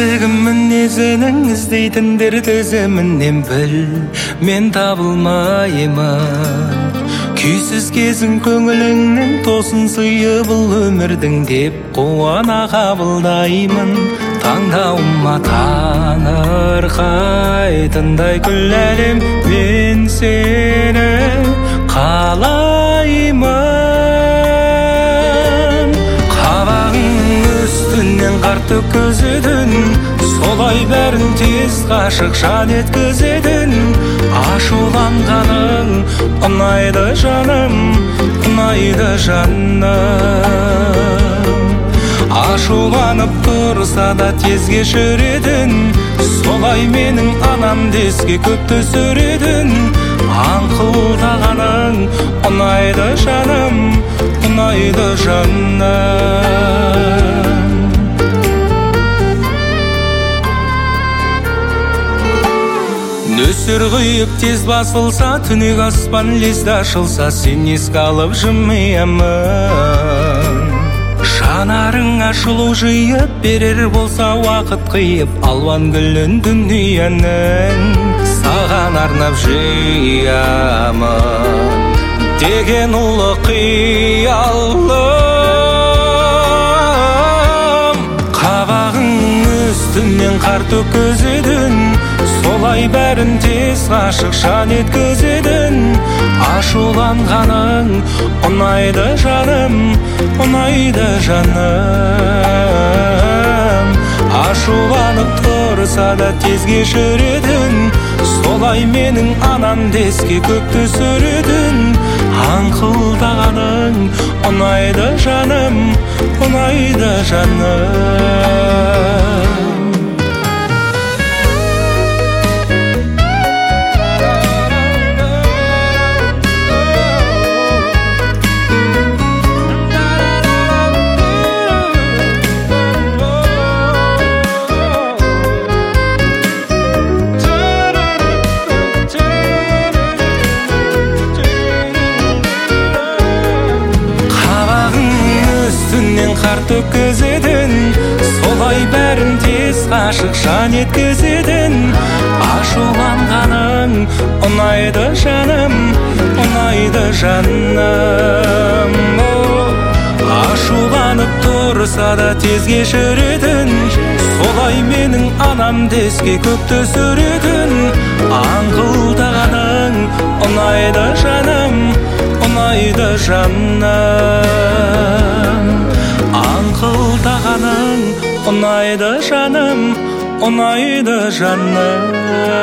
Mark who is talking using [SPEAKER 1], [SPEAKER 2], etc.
[SPEAKER 1] кірпігім мінезінің іздейтіндер тізімінен біл, мен табылмаймын. Күйсіз кезің көңіліңнің тосын сыйы бұл өмірдің деп қуана қабылдаймын. Таңдауыма таңырқайтындай күл әлем, мен сені қалаймын. Қабағың үстінен қар төккізетін, солай бәрін тез ғашық жан еткізетін. Ашуланғаның ұнайды жаным, ұнайды жаным. Ашуланып тұрса да тез кешіретін, солай менің анам деске көп түсіретін. Аңқылдағаның ұнайды жаным, ұнайды жаным. Нөсер құйып тез басылса, түнек аспан лезде ашылса, сен еске алып жымиямын. Жанарың ашылу жиып берер болса, уақыт қиып алуан гүлін дүниенің, саған арнап жиямын деген ұлы қиялым. Қабағың үстінен қар төккізетін, солай бәрін тез ғашық жан еткізетін. Ашуланғаның ұнайды жаным, ұнайды жаным. Ашуланып тұрса да тез кешіретін, солай менің анам деске көп түсіретін. Аңқылдағаның ұнайды жаным, ұнайды жаным. Қар төккізетін, солай бәрін тез ғашық жан еткізетін. Ашуланғаның ұнайды жаным, ұнайды жаным. Ашуланып тұрса да тез кешіретін, солай менің анам деске көп түсіретін. Аңқылдағаның ұнайды жаным, ұнайды жаным. Аңқылдағаның ұнайды жаным, ұнайды жаным.